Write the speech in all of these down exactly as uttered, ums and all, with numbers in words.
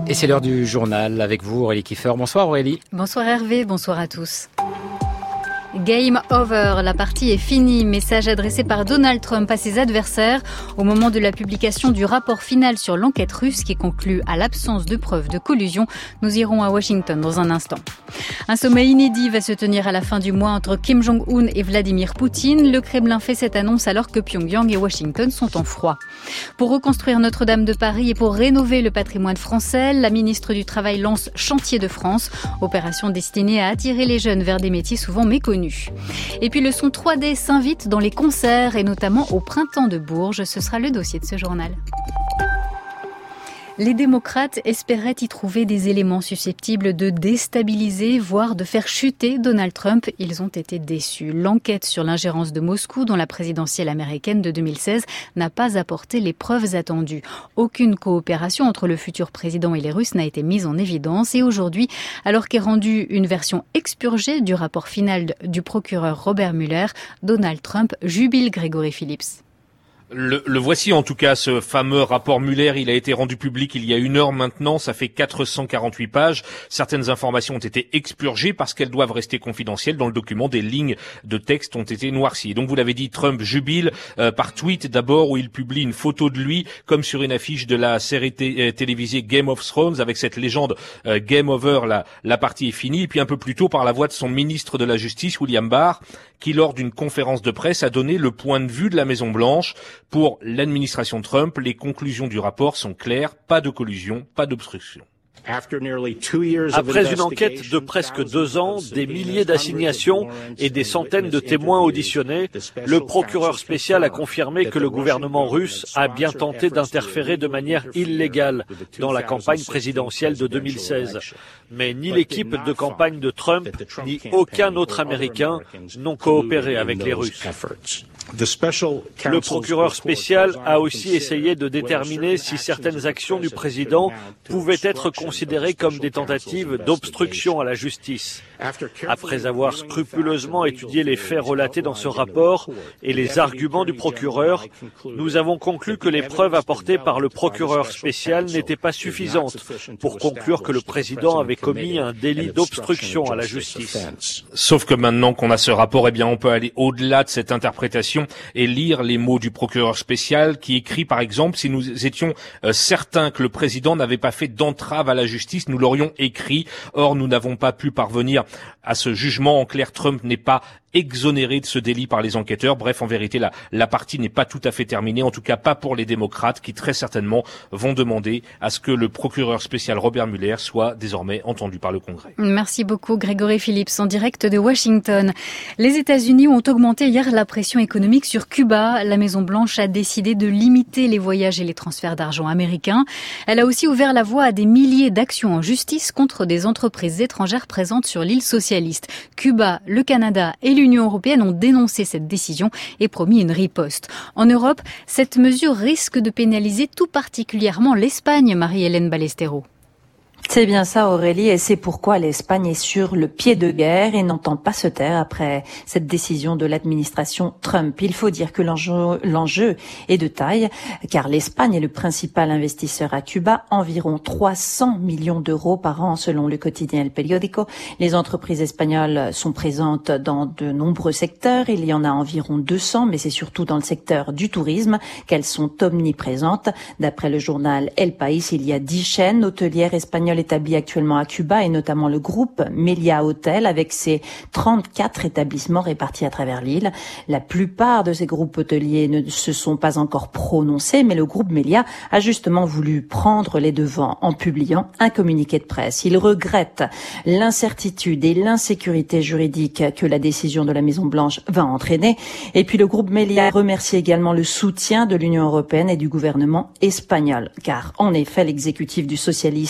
Et c'est l'heure du journal avec vous, Aurélie Kiefer. Bonsoir Aurélie. Bonsoir Hervé, bonsoir à tous. Game over, la partie est finie. Message adressé par Donald Trump à ses adversaires au moment de la publication du rapport final sur l'enquête russe qui conclut à l'absence de preuves de collusion. Nous irons à Washington dans un instant. Un sommet inédit va se tenir à la fin du mois entre Kim Jong-un et Vladimir Poutine. Le Kremlin fait cette annonce alors que Pyongyang et Washington sont en froid. Pour reconstruire Notre-Dame de Paris et pour rénover le patrimoine français, la ministre du Travail lance Chantier de France, opération destinée à attirer les jeunes vers des métiers souvent méconnus. Et puis le son trois D s'invite dans les concerts et notamment au Printemps de Bourges. Ce sera le dossier de ce journal. Les démocrates espéraient y trouver des éléments susceptibles de déstabiliser, voire de faire chuter Donald Trump. Ils ont été déçus. L'enquête sur l'ingérence de Moscou dans la présidentielle américaine de deux mille seize n'a pas apporté les preuves attendues. Aucune coopération entre le futur président et les Russes n'a été mise en évidence. Et aujourd'hui, alors qu'est rendue une version expurgée du rapport final du procureur Robert Mueller, Donald Trump jubile Grégory Phillips. Le, le voici en tout cas, ce fameux rapport Mueller. Il a été rendu public il y a une heure maintenant. Ça fait quatre cent quarante-huit pages. Certaines informations ont été expurgées parce qu'elles doivent rester confidentielles. Dans le document, des lignes de texte ont été noircies. Et donc, vous l'avez dit, Trump jubile euh, par tweet d'abord, où il publie une photo de lui comme sur une affiche de la série t- télévisée Game of Thrones avec cette légende euh, Game Over, la, la partie est finie. Et puis un peu plus tôt, par la voix de son ministre de la Justice, William Barr, qui lors d'une conférence de presse a donné le point de vue de la Maison-Blanche. Pour l'administration Trump, les conclusions du rapport sont claires, pas de collusion, pas d'obstruction. Après une enquête de presque deux ans, des milliers d'assignations et des centaines de témoins auditionnés, le procureur spécial a confirmé que le gouvernement russe a bien tenté d'interférer de manière illégale dans la campagne présidentielle de deux mille seize. Mais ni l'équipe de campagne de Trump, ni aucun autre Américain n'ont coopéré avec les Russes. Le procureur spécial a aussi essayé de déterminer si certaines actions du président pouvaient être considérées comme des tentatives d'obstruction à la justice. Après avoir scrupuleusement étudié les faits relatés dans ce rapport et les arguments du procureur, nous avons conclu que les preuves apportées par le procureur spécial n'étaient pas suffisantes pour conclure que le président avait commis un délit d'obstruction à la justice. Sauf que maintenant qu'on a ce rapport, eh bien, on peut aller au-delà de cette interprétation et lire les mots du procureur spécial qui écrit, par exemple, si nous étions euh, certains que le président n'avait pas fait d'entrave à la justice, nous l'aurions écrit. Or, nous n'avons pas pu parvenir à ce jugement. En clair, Trump n'est pas exonéré de ce délit par les enquêteurs. Bref, en vérité, la, la partie n'est pas tout à fait terminée, en tout cas pas pour les démocrates qui très certainement vont demander à ce que le procureur spécial Robert Mueller soit désormais entendu par le Congrès. Merci beaucoup Grégory Phillips en direct de Washington. Les États-Unis ont augmenté hier la pression économique sur Cuba. La Maison-Blanche a décidé de limiter les voyages et les transferts d'argent américains. Elle a aussi ouvert la voie à des milliers d'actions en justice contre des entreprises étrangères présentes sur l'île socialiste. Cuba, le Canada et l'Union européenne ont dénoncé cette décision et promis une riposte. En Europe, cette mesure risque de pénaliser tout particulièrement l'Espagne, Marie-Hélène Ballesteros. C'est bien ça Aurélie, et c'est pourquoi l'Espagne est sur le pied de guerre et n'entend pas se taire après cette décision de l'administration Trump. Il faut dire que l'enjeu, l'enjeu est de taille, car l'Espagne est le principal investisseur à Cuba, environ trois cents millions d'euros par an selon le quotidien El Periódico. Les entreprises espagnoles sont présentes dans de nombreux secteurs, il y en a environ deux cents, mais c'est surtout dans le secteur du tourisme qu'elles sont omniprésentes. D'après le journal El País, il y a dix chaînes hôtelières espagnoles établi actuellement à Cuba et notamment le groupe Meliá Hotel avec ses trente-quatre établissements répartis à travers l'île. La plupart de ces groupes hôteliers ne se sont pas encore prononcés, mais le groupe Meliá a justement voulu prendre les devants en publiant un communiqué de presse. Il regrette l'incertitude et l'insécurité juridique que la décision de la Maison-Blanche va entraîner. Et puis le groupe Meliá remercie également le soutien de l'Union européenne et du gouvernement espagnol, car en effet l'exécutif du socialiste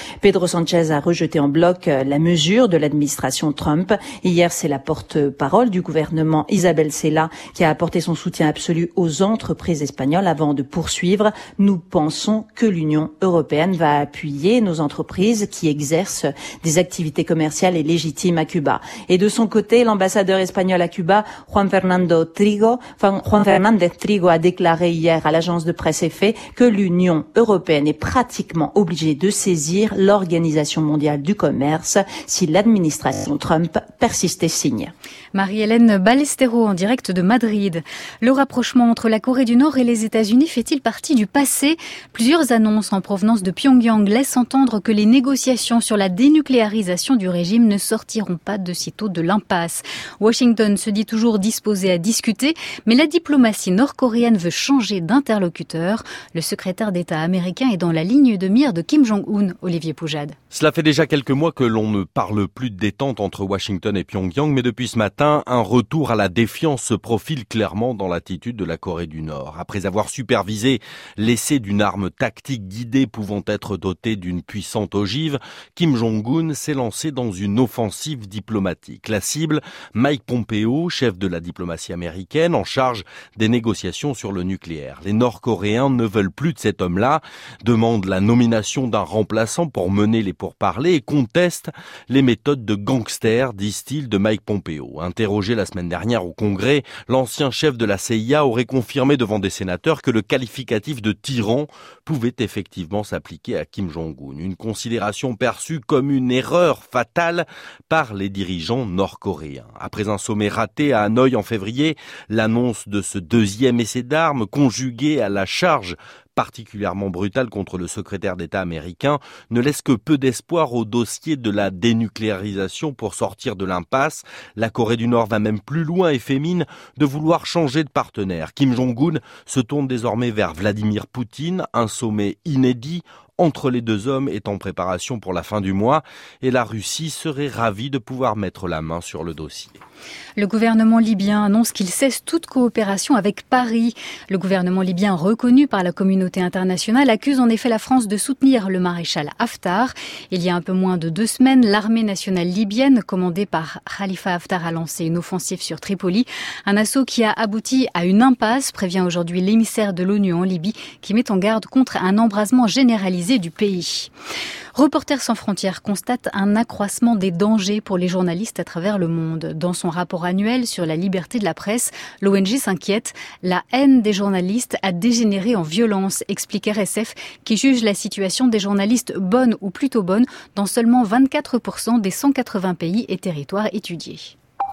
Pedro Sanchez a rejeté en bloc la mesure de l'administration Trump. Hier, c'est la porte-parole du gouvernement Isabel Cela qui a apporté son soutien absolu aux entreprises espagnoles avant de poursuivre. Nous pensons que l'Union européenne va appuyer nos entreprises qui exercent des activités commerciales et légitimes à Cuba. Et de son côté, l'ambassadeur espagnol à Cuba, Juan Fernando Trigo, enfin, Juan Fernández Trigo a déclaré hier à l'agence de presse F E que l'Union européenne est pratiquement obligée de saisir l'Organisation mondiale du commerce si l'administration Trump persiste et signe. Marie-Hélène Ballesteros en direct de Madrid. Le rapprochement entre la Corée du Nord et les États-Unis fait-il partie du passé ? Plusieurs annonces en provenance de Pyongyang laissent entendre que les négociations sur la dénucléarisation du régime ne sortiront pas de sitôt de l'impasse. Washington se dit toujours disposé à discuter, mais la diplomatie nord-coréenne veut changer d'interlocuteur. Le secrétaire d'État américain est dans la ligne de mire de Kim Jong-un, Olivier Poujade. Cela fait déjà quelques mois que l'on ne parle plus de détente entre Washington et Pyongyang, mais depuis ce matin, un retour à la défiance se profile clairement dans l'attitude de la Corée du Nord. Après avoir supervisé l'essai d'une arme tactique guidée pouvant être dotée d'une puissante ogive, Kim Jong-un s'est lancé dans une offensive diplomatique. La cible, Mike Pompeo, chef de la diplomatie américaine, en charge des négociations sur le nucléaire. Les Nord-Coréens ne veulent plus de cet homme-là, demandent la nomination d'un remplaçant pour mener les pourparlers et contestent les méthodes de gangster, disent-ils, de Mike Pompeo. Interrogé la semaine dernière au Congrès, l'ancien chef de la C I A aurait confirmé devant des sénateurs que le qualificatif de tyran pouvait effectivement s'appliquer à Kim Jong-un. Une considération perçue comme une erreur fatale par les dirigeants nord-coréens. Après un sommet raté à Hanoï en février, l'annonce de ce deuxième essai d'armes, conjugué à la charge particulièrement brutale contre le secrétaire d'État américain, ne laisse que peu d'espoir au dossier de la dénucléarisation pour sortir de l'impasse. La Corée du Nord va même plus loin et fait mine de vouloir changer de partenaire. Kim Jong-un se tourne désormais vers Vladimir Poutine, un sommet inédit entre les deux hommes est en préparation pour la fin du mois et la Russie serait ravie de pouvoir mettre la main sur le dossier. Le gouvernement libyen annonce qu'il cesse toute coopération avec Paris. Le gouvernement libyen, reconnu par la communauté internationale, accuse en effet la France de soutenir le maréchal Haftar. Il y a un peu moins de deux semaines, l'armée nationale libyenne, commandée par Khalifa Haftar, a lancé une offensive sur Tripoli. Un assaut qui a abouti à une impasse, prévient aujourd'hui l'émissaire de l'ONU en Libye, qui met en garde contre un embrasement généralisé du pays. Reporters sans frontières constate un accroissement des dangers pour les journalistes à travers le monde. Dans son rapport annuel sur la liberté de la presse, l'O N G s'inquiète. La haine des journalistes a dégénéré en violence, explique R S F, qui juge la situation des journalistes bonne ou plutôt bonne dans seulement vingt-quatre pour cent des cent quatre-vingts pays et territoires étudiés.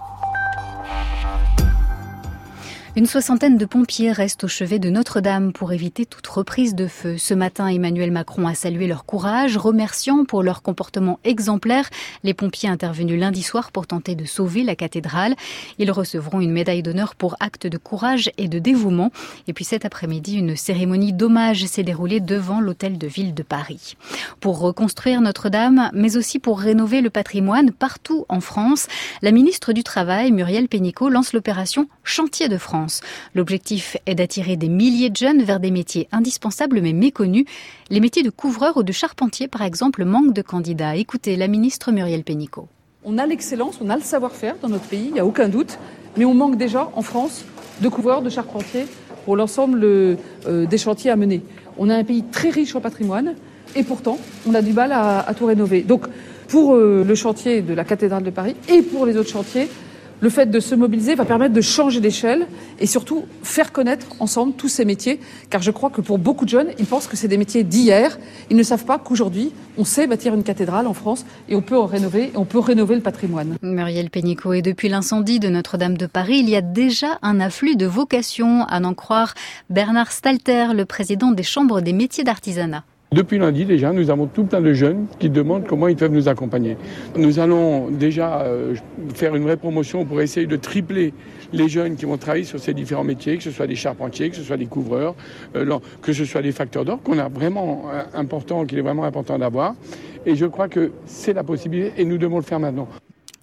Une soixantaine de pompiers restent au chevet de Notre-Dame pour éviter toute reprise de feu. Ce matin, Emmanuel Macron a salué leur courage, remerciant pour leur comportement exemplaire les pompiers intervenus lundi soir pour tenter de sauver la cathédrale. Ils recevront une médaille d'honneur pour acte de courage et de dévouement. Et puis cet après-midi, une cérémonie d'hommage s'est déroulée devant l'hôtel de ville de Paris. Pour reconstruire Notre-Dame, mais aussi pour rénover le patrimoine partout en France, la ministre du Travail, Muriel Pénicaud, lance l'opération Chantier de France. L'objectif est d'attirer des milliers de jeunes vers des métiers indispensables mais méconnus. Les métiers de couvreur ou de charpentier, par exemple, manquent de candidats. Écoutez la ministre Muriel Pénicaud. On a l'excellence, on a le savoir-faire dans notre pays, il n'y a aucun doute, mais on manque déjà en France de couvreurs, de charpentiers pour l'ensemble euh, des chantiers à mener. On a un pays très riche en patrimoine et pourtant on a du mal à, à tout rénover. Donc pour euh, le chantier de la cathédrale de Paris et pour les autres chantiers, le fait de se mobiliser va permettre de changer d'échelle et surtout faire connaître ensemble tous ces métiers. Car je crois que pour beaucoup de jeunes, ils pensent que c'est des métiers d'hier. Ils ne savent pas qu'aujourd'hui, on sait bâtir une cathédrale en France et on peut en rénover, et on peut rénover le patrimoine. Muriel Pénicaud, et depuis l'incendie de Notre-Dame de Paris, il y a déjà un afflux de vocations, à n'en croire Bernard Stalter, le président des chambres des métiers d'artisanat. Depuis lundi déjà, nous avons tout plein de jeunes qui demandent comment ils peuvent nous accompagner. Nous allons déjà euh, faire une vraie promotion pour essayer de tripler les jeunes qui vont travailler sur ces différents métiers, que ce soit des charpentiers, que ce soit des couvreurs, euh, que ce soit des facteurs d'or, qu'on a vraiment euh, important, qu'il est vraiment important d'avoir. Et je crois que c'est la possibilité et nous devons le faire maintenant.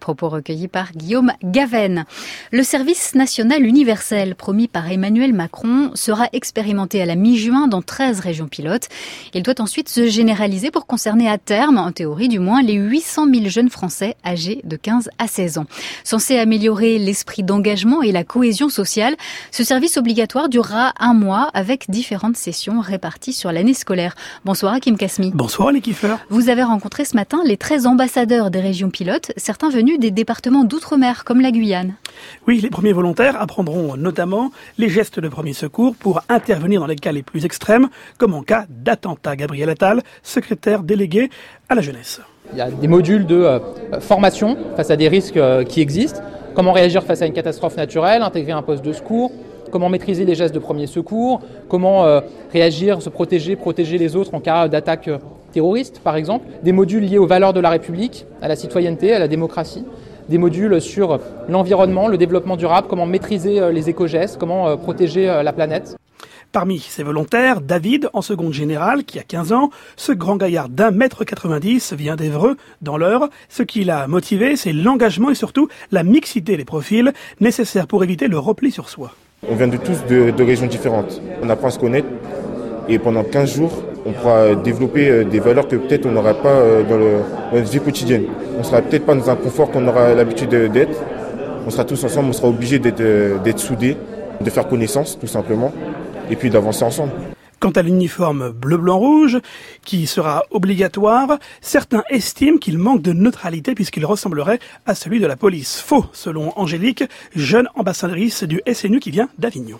Propos recueillis par Guillaume Gaven. Le service national universel promis par Emmanuel Macron sera expérimenté à la mi-juin dans treize régions pilotes. Il doit ensuite se généraliser pour concerner à terme, en théorie du moins, les huit cent mille jeunes Français âgés de quinze à seize ans. Censé améliorer l'esprit d'engagement et la cohésion sociale, ce service obligatoire durera un mois avec différentes sessions réparties sur l'année scolaire. Bonsoir Hakim Kasmi. Bonsoir les kiffeurs. Vous avez rencontré ce matin les treize ambassadeurs des régions pilotes, certains venus des départements d'outre-mer comme la Guyane. Oui, les premiers volontaires apprendront notamment les gestes de premier secours pour intervenir dans les cas les plus extrêmes, comme en cas d'attentat. Gabriel Attal, secrétaire délégué à la jeunesse. Il y a des modules de euh, formation face à des risques euh, qui existent. Comment réagir face à une catastrophe naturelle, intégrer un poste de secours, comment maîtriser les gestes de premier secours, comment euh, réagir, se protéger, protéger les autres en cas d'attaque euh, terroriste, par exemple. Des modules liés aux valeurs de la République, à la citoyenneté, à la démocratie. Des modules sur l'environnement, le développement durable, comment maîtriser euh, les éco-gestes, comment euh, protéger euh, la planète. Parmi ces volontaires, David, en seconde générale, qui a quinze ans, ce grand gaillard d'un mètre quatre-vingt-dix vient d'Évreux, dans l'Eure. Ce qui l'a motivé, c'est l'engagement et surtout la mixité des profils nécessaires pour éviter le repli sur soi. On vient de tous de, de régions différentes. On apprend à se connaître et pendant quinze jours, on pourra développer des valeurs que peut-être on n'aura pas dans, le, dans notre vie quotidienne. On ne sera peut-être pas dans un confort qu'on aura l'habitude d'être. On sera tous ensemble, on sera obligés d'être, d'être soudés, de faire connaissance tout simplement. Et puis d'avancer ensemble. Quant à l'uniforme bleu-blanc-rouge, qui sera obligatoire, certains estiment qu'il manque de neutralité puisqu'il ressemblerait à celui de la police. Faux, selon Angélique, jeune ambassadrice du S N U qui vient d'Avignon.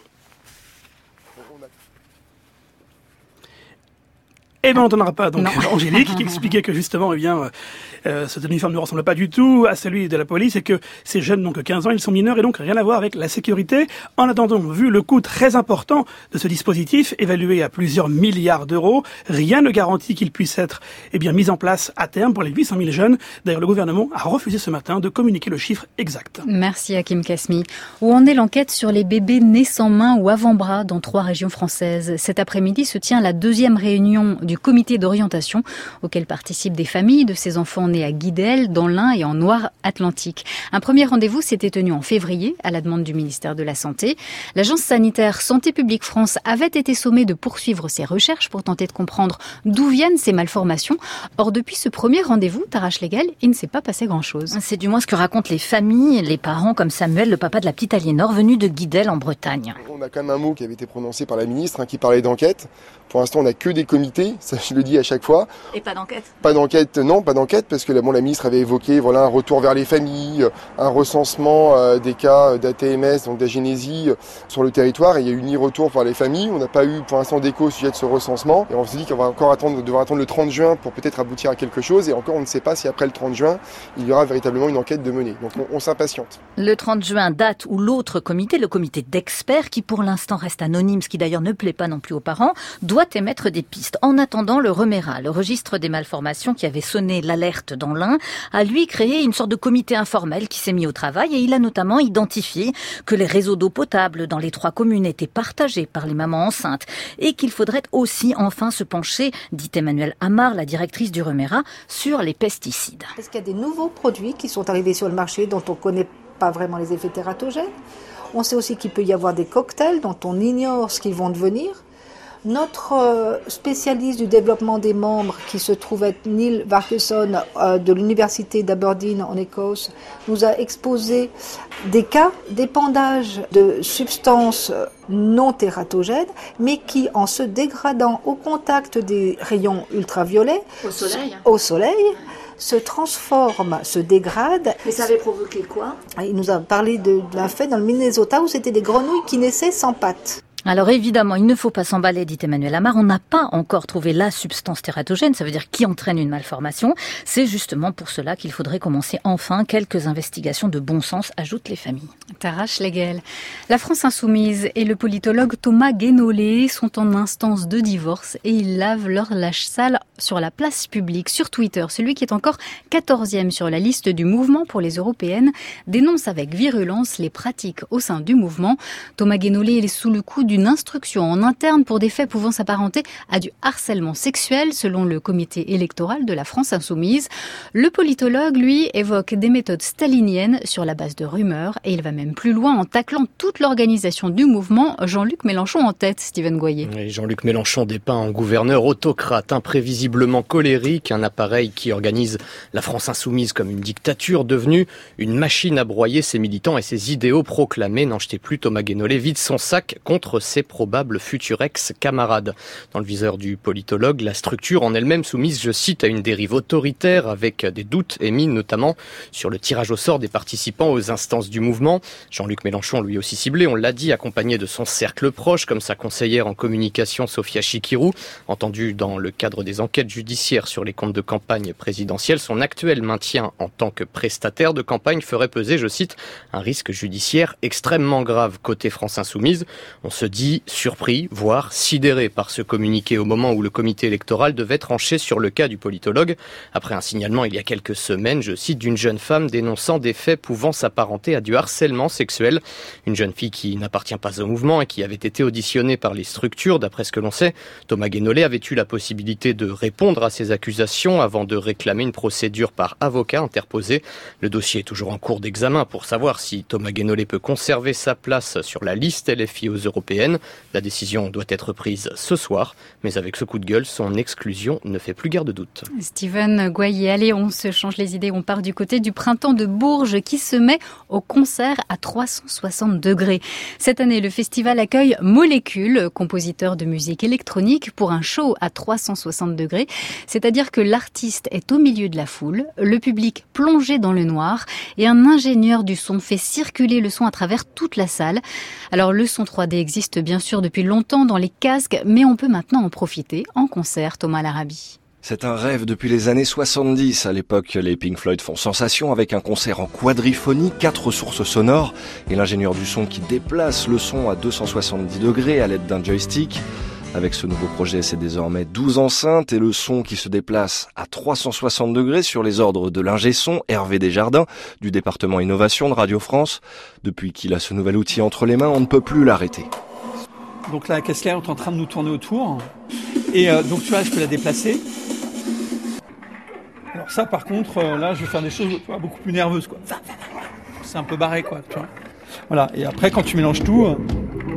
Eh bien, on n'entendra pas donc non. Angélique qui expliquait que justement, eh bien, euh, cet uniforme ne ressemble pas du tout à celui de la police et que ces jeunes n'ont que quinze ans, ils sont mineurs et donc rien à voir avec la sécurité. En attendant, vu le coût très important de ce dispositif, évalué à plusieurs milliards d'euros, rien ne garantit qu'il puisse être eh bien, mis en place à terme pour les huit cent mille jeunes. D'ailleurs, le gouvernement a refusé ce matin de communiquer le chiffre exact. Merci Hakim Kasmi. Où en est l'enquête sur les bébés nés sans main ou avant-bras dans trois régions françaises ? Cet après-midi se tient la deuxième réunion du comité d'orientation auquel participent des familles de ces enfants nés à Guidel, dans l'Ain et en Loire-Atlantique. Un premier rendez-vous s'était tenu en février à la demande du ministère de la Santé. L'agence sanitaire Santé publique France avait été sommée de poursuivre ses recherches pour tenter de comprendre d'où viennent ces malformations. Or, depuis ce premier rendez-vous, Tara Schlegel, il ne s'est pas passé grand-chose. C'est du moins ce que racontent les familles, les parents comme Samuel, le papa de la petite Aliénor, venu de Guidel en Bretagne. On a quand même un mot qui avait été prononcé par la ministre hein, qui parlait d'enquête. Pour l'instant, on n'a que des comités, ça je le dis à chaque fois. Et pas d'enquête ? Pas d'enquête, non, pas d'enquête, parce que bon, la ministre avait évoqué voilà, un retour vers les familles, un recensement euh, des cas d'A T M S, donc d'agénésie euh, sur le territoire, et il y a eu ni retour vers les familles. On n'a pas eu pour l'instant d'écho au sujet de ce recensement, et on se dit qu'on va encore attendre, devoir attendre le trente juin pour peut-être aboutir à quelque chose, et encore on ne sait pas si après le trente juin, il y aura véritablement une enquête de menée. Donc on, on s'impatiente. Le trente juin, date où l'autre comité, le comité d'experts, qui pour l'instant reste anonyme, ce qui d'ailleurs ne plaît pas non plus aux parents, doit émettre des pistes. En attendant, le REMERA, le registre des malformations qui avait sonné l'alerte dans l'Ain, a lui créé une sorte de comité informel qui s'est mis au travail et il a notamment identifié que les réseaux d'eau potable dans les trois communes étaient partagés par les mamans enceintes et qu'il faudrait aussi enfin se pencher, dit Emmanuelle Amar, la directrice du REMERA, sur les pesticides. Parce qu'il y a des nouveaux produits qui sont arrivés sur le marché dont on ne connaît pas vraiment les effets tératogènes. On sait aussi qu'il peut y avoir des cocktails dont on ignore ce qu'ils vont devenir. Notre spécialiste du développement des membres, qui se trouve être Neil Varkeson de l'université d'Aberdeen en Écosse, nous a exposé des cas d'épandage de substances non tératogènes, mais qui, en se dégradant au contact des rayons ultraviolets, au soleil, au soleil se transforme, se dégrade. Mais ça avait provoqué quoi ? Il nous a parlé de, d'un fait dans le Minnesota où c'était des grenouilles qui naissaient sans pattes. Alors évidemment, il ne faut pas s'emballer, dit Emmanuelle Amar. On n'a pas encore trouvé la substance tératogène, ça veut dire qui entraîne une malformation. C'est justement pour cela qu'il faudrait commencer enfin quelques investigations de bon sens, ajoutent les familles. Tara Schlegel. La France insoumise et le politologue Thomas Guénolé sont en instance de divorce et ils lavent leur lâche sale sur la place publique, sur Twitter. Celui qui est encore quatorzième sur la liste du mouvement pour les européennes dénonce avec virulence les pratiques au sein du mouvement. Thomas Guénolé est sous le coup du d'une instruction en interne pour des faits pouvant s'apparenter à du harcèlement sexuel, selon le comité électoral de la France Insoumise. Le politologue, lui, évoque des méthodes staliniennes sur la base de rumeurs et il va même plus loin en taclant toute l'organisation du mouvement, Jean-Luc Mélenchon en tête, Steven Goyer. Oui, Jean-Luc Mélenchon dépeint en gouverneur autocrate, imprévisiblement colérique, un appareil qui organise la France Insoumise comme une dictature devenue une machine à broyer ses militants et ses idéaux proclamés. N'en jetez plus, Thomas Guénolé vide son sac contre ses probables futurs ex-camarades. Dans le viseur du politologue, la structure en elle-même soumise, je cite, à une dérive autoritaire avec des doutes émis notamment sur le tirage au sort des participants aux instances du mouvement. Jean-Luc Mélenchon, lui aussi ciblé, on l'a dit, accompagné de son cercle proche, comme sa conseillère en communication Sophia Chikirou, entendue dans le cadre des enquêtes judiciaires sur les comptes de campagne présidentielle. Son actuel maintien en tant que prestataire de campagne ferait peser, je cite, un risque judiciaire extrêmement grave. Côté France Insoumise, on se dit surpris, voire sidéré par ce communiqué au moment où le comité électoral devait trancher sur le cas du politologue. Après un signalement il y a quelques semaines, je cite, d'une jeune femme dénonçant des faits pouvant s'apparenter à du harcèlement sexuel. Une jeune fille qui n'appartient pas au mouvement et qui avait été auditionnée par les structures. D'après ce que l'on sait, Thomas Guénolé avait eu la possibilité de répondre à ces accusations avant de réclamer une procédure par avocat interposé. Le dossier est toujours en cours d'examen pour savoir si Thomas Guénolé peut conserver sa place sur la liste L F I aux européennes. La décision doit être prise ce soir, mais avec ce coup de gueule, son exclusion ne fait plus guère de doute. Steven Goyer, allez, on se change les idées, on part du côté du printemps de Bourges qui se met au concert à trois cent soixante degrés. Cette année, le festival accueille Molécule, compositeur de musique électronique, pour un show à trois cent soixante degrés. C'est-à-dire que l'artiste est au milieu de la foule, le public plongé dans le noir et un ingénieur du son fait circuler le son à travers toute la salle. Alors le son trois D existe bien sûr depuis longtemps dans les casques, mais on peut maintenant en profiter en concert, Thomas Larabi. C'est un rêve depuis les années soixante-dix. À l'époque, les Pink Floyd font sensation avec un concert en quadriphonie, quatre sources sonores et l'ingénieur du son qui déplace le son à deux cent soixante-dix degrés à l'aide d'un joystick. Avec ce nouveau projet, c'est désormais douze enceintes et le son qui se déplace à trois cent soixante degrés sur les ordres de l'ingé son, Hervé Desjardins, du département innovation de Radio France. Depuis qu'il a ce nouvel outil entre les mains, on ne peut plus l'arrêter. Donc là, la caisse claire est en train de nous tourner autour. Et euh, donc tu vois, je peux la déplacer. Alors ça, par contre, euh, là, je vais faire des choses tu vois, beaucoup plus nerveuses, quoi. C'est un peu barré, quoi, tu vois. Voilà. Et après, quand tu mélanges tout, euh,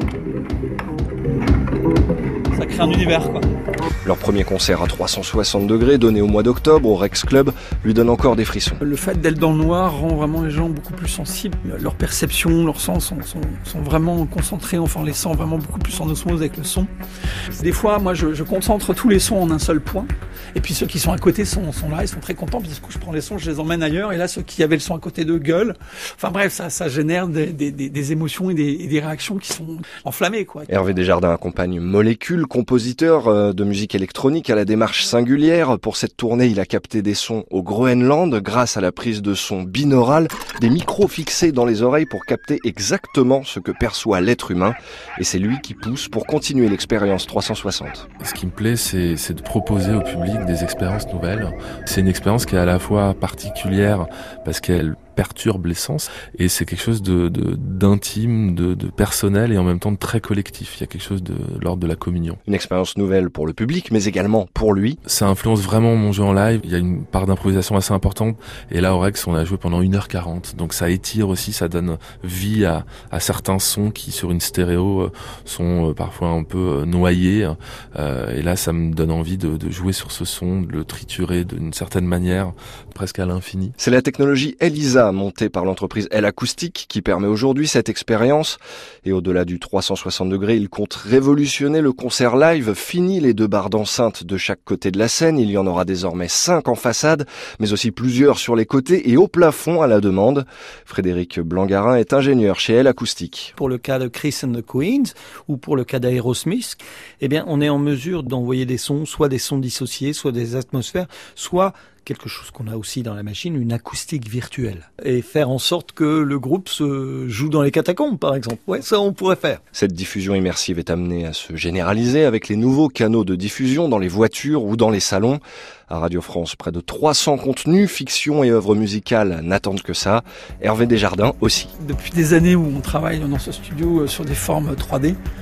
ça crée un univers, quoi. Leur premier concert à trois cent soixante degrés, donné au mois d'octobre au Rex Club, lui donne encore des frissons. Le fait d'être dans le noir rend vraiment les gens beaucoup plus sensibles. Leur perception, leurs sens sont, sont, sont vraiment concentrés, enfin on les sent vraiment beaucoup plus en osmose avec le son. Des fois, moi, je, je concentre tous les sons en un seul point. Et puis ceux qui sont à côté sont, sont là, ils sont très contents parce que je prends les sons, je les emmène ailleurs. Et là, ceux qui avaient le son à côté d'eux gueulent. Enfin bref, ça, ça génère des, des, des, des émotions et des, et des réactions qui sont enflammées, quoi. Hervé Desjardins accompagne Molécule, compositeur de musique électronique à la démarche singulière. Pour cette tournée, il a capté des sons au Groenland grâce à la prise de son binaural, des micros fixés dans les oreilles pour capter exactement ce que perçoit l'être humain. Et c'est lui qui pousse pour continuer l'expérience trois cent soixante. Ce qui me plaît, c'est, c'est de proposer au public des expériences nouvelles. C'est une expérience qui est à la fois particulière parce qu'elle perturbe les sens et c'est quelque chose de, de d'intime, de, de personnel et en même temps de très collectif. Il y a quelque chose de, de l'ordre de la communion. Une expérience nouvelle pour le public, mais également pour lui. Ça influence vraiment mon jeu en live. Il y a une part d'improvisation assez importante et là au Rex on a joué pendant une heure quarante, donc ça étire aussi, ça donne vie à, à certains sons qui sur une stéréo sont parfois un peu noyés euh, et là ça me donne envie de, de jouer sur ce son, de le triturer d'une certaine manière, presque à l'infini. C'est la technologie Elisa montée par l'entreprise L Acoustique qui permet aujourd'hui cette expérience. Et au-delà du trois cent soixante degrés, il compte révolutionner le concert live. Fini les deux barres d'enceinte de chaque côté de la scène. Il y en aura désormais cinq en façade, mais aussi plusieurs sur les côtés et au plafond à la demande. Frédéric Blangarin est ingénieur chez L Acoustique. Pour le cas de Chris and the Queens ou pour le cas d'Aerosmith, eh bien, on est en mesure d'envoyer des sons, soit des sons dissociés, soit des atmosphères, soit quelque chose qu'on a aussi dans la machine, une acoustique virtuelle. Et faire en sorte que le groupe se joue dans les catacombes, par exemple. Ouais, ça, on pourrait faire. Cette diffusion immersive est amenée à se généraliser avec les nouveaux canaux de diffusion dans les voitures ou dans les salons. À Radio France, près de trois cents contenus, fiction et œuvres musicales n'attendent que ça. Hervé Desjardins aussi. Depuis des années où on travaille dans ce studio sur des formes trois D,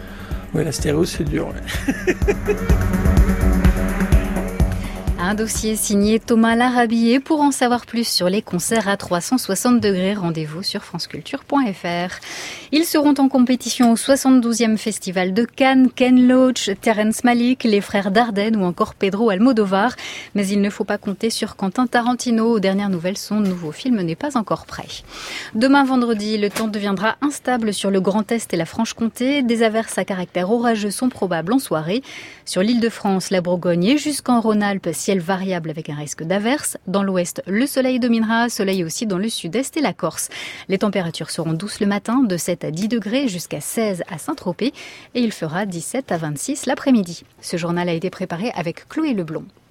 Ouais, la stéréo, c'est dur. Ouais. Un dossier signé Thomas Larabier. Pour en savoir plus sur les concerts à trois cent soixante degrés, rendez-vous sur franceculture point f r. Ils seront en compétition au soixante-douzième Festival de Cannes. Ken Loach, Terrence Malick, les frères Dardenne ou encore Pedro Almodovar. Mais il ne faut pas compter sur Quentin Tarantino. Aux dernières nouvelles, son nouveau film n'est pas encore prêt. Demain vendredi, le temps deviendra instable sur le Grand Est et la Franche-Comté. Des averses à caractère orageux sont probables en soirée. Sur l'Île-de-France, la Bourgogne et jusqu'en Rhône-Alpes, ciel variable avec un risque d'averse. Dans l'ouest, le soleil dominera, soleil aussi dans le sud-est et la Corse. Les températures seront douces le matin, de sept à dix degrés jusqu'à seize à Saint-Tropez et il fera dix-sept à vingt-six l'après-midi. Ce journal a été préparé avec Chloé Leblond.